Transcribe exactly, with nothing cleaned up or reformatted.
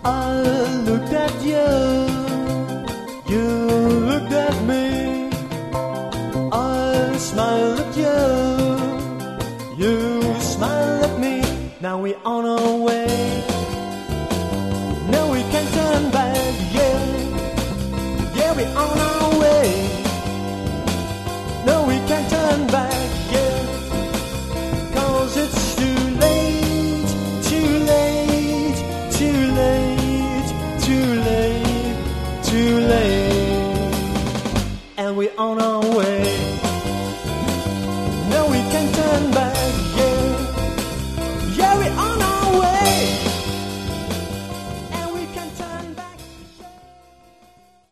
I looked at you, you looked at me. I smiled at you, you smiled at me. Now we're on our way. No, we can't turn back, yeah. Yeah, we're on our way. No, we can't turn back, yeah. Cause it's too late, too late, too late, too late, too late. And we're on our way. No, we can't turn back.